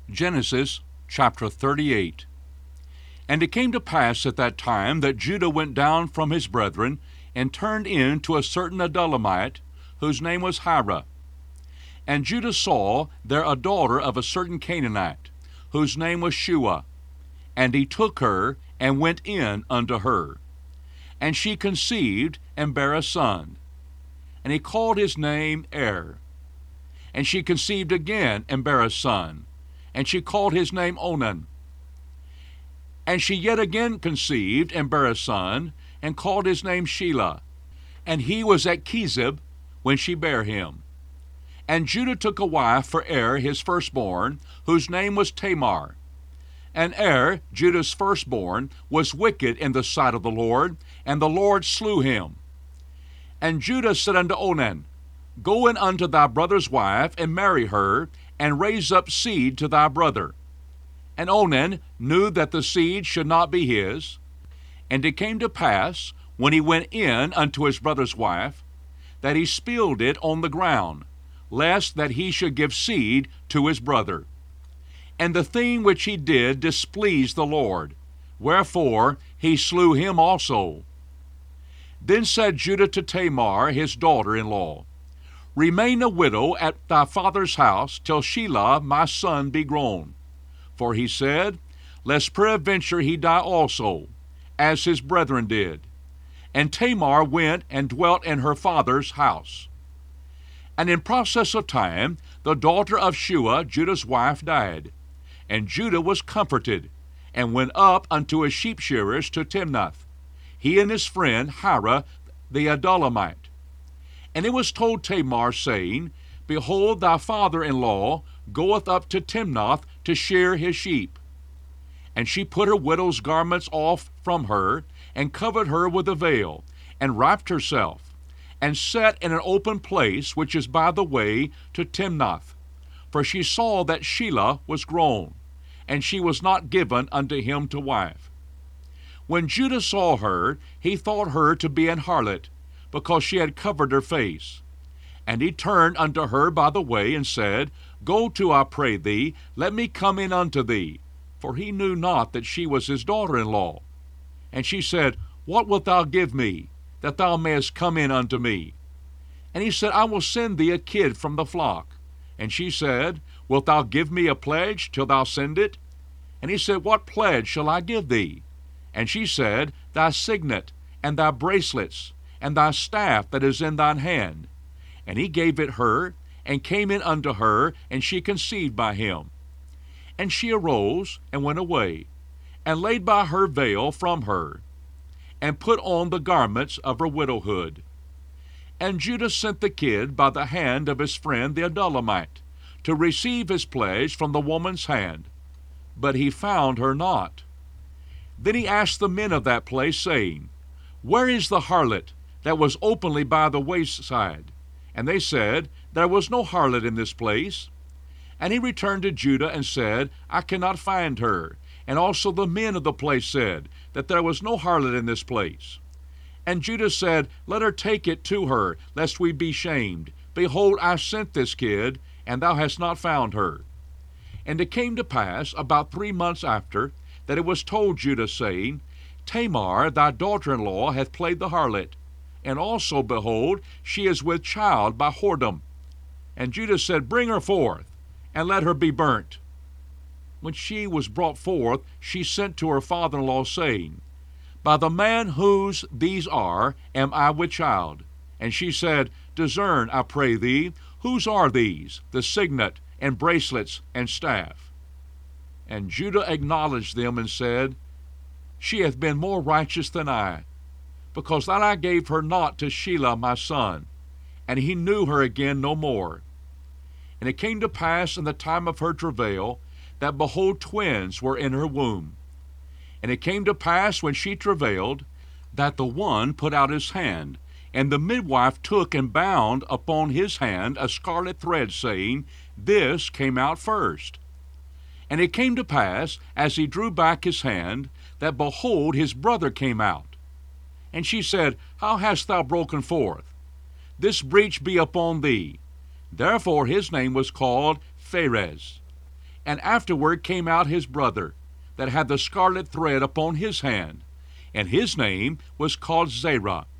Genesis chapter 38. And it came to pass at that time that Judah went down from his brethren, and turned in to a certain Adullamite, whose name was Hira. And Judah saw there a daughter of a certain Canaanite, whose name was Shua. And he took her, and went in unto her. And she conceived, and bare a son. And he called his name Er. And she conceived again, and bare a son. And she called his name Onan. And she yet again conceived, and bare a son, and called his name Shelah. And he was at Chezib when she bare him. And Judah took a wife for Er his firstborn, whose name was Tamar. And Er, Judah's firstborn, was wicked in the sight of the Lord, and the Lord slew him. And Judah said unto Onan, Go in unto thy brother's wife, and marry her, and raise up seed to thy brother. And Onan knew that the seed should not be his. And it came to pass, when he went in unto his brother's wife, that he spilled it on the ground, lest that he should give seed to his brother. And the thing which he did displeased the Lord, wherefore he slew him also. Then said Judah to Tamar his daughter-in-law, Remain a widow at thy father's house till Shelah my son be grown. For he said, Lest peradventure he die also, as his brethren did. And Tamar went and dwelt in her father's house. And in process of time, the daughter of Shua, Judah's wife, died. And Judah was comforted, and went up unto his sheep shearers to Timnath, he and his friend Hira the Adullamite. And it was told Tamar, saying, Behold, thy father-in-law goeth up to Timnath to shear his sheep. And she put her widow's garments off from her, and covered her with a veil, and wrapped herself, and sat in an open place which is by the way to Timnath. For she saw that Shelah was grown, and she was not given unto him to wife. When Judah saw her, he thought her to be an harlot, because she had covered her face. And he turned unto her by the way, and said, Go to, I pray thee, let me come in unto thee. For he knew not that she was his daughter-in-law. And she said, What wilt thou give me, that thou mayest come in unto me? And he said, I will send thee a kid from the flock. And she said, Wilt thou give me a pledge till thou send it? And he said, What pledge shall I give thee? And she said, Thy signet, and thy bracelets, and thy staff that is in thine hand. And he gave it her, and came in unto her, and she conceived by him. And she arose, and went away, and laid by her veil from her, and put on the garments of her widowhood. And Judah sent the kid by the hand of his friend the Adullamite, to receive his pledge from the woman's hand. But he found her not. Then he asked the men of that place, saying, Where is the harlot that was openly by the wayside? And they said, There was no harlot in this place. And he returned to Judah and said, I cannot find her. And also the men of the place said, that there was no harlot in this place. And Judah said, Let her take it to her, lest we be shamed. Behold, I sent this kid, and thou hast not found her. And it came to pass, about 3 months after, that it was told Judah, saying, Tamar thy daughter-in-law hath played the harlot, and also, behold, she is with child by whoredom. And Judah said, Bring her forth, and let her be burnt. When she was brought forth, she sent to her father-in-law, saying, By the man whose these are am I with child. And she said, Discern, I pray thee, whose are these, the signet, and bracelets, and staff? And Judah acknowledged them, and said, She hath been more righteous than I, because that I gave her not to Shelah my son. And he knew her again no more. And it came to pass in the time of her travail, that behold, twins were in her womb. And it came to pass when she travailed, that the one put out his hand, and the midwife took and bound upon his hand a scarlet thread, saying, This came out first. And it came to pass, as he drew back his hand, that behold, his brother came out. And she said, How hast thou broken forth? This breach be upon thee. Therefore his name was called Pharez. And afterward came out his brother, that had the scarlet thread upon his hand, and his name was called Zerah.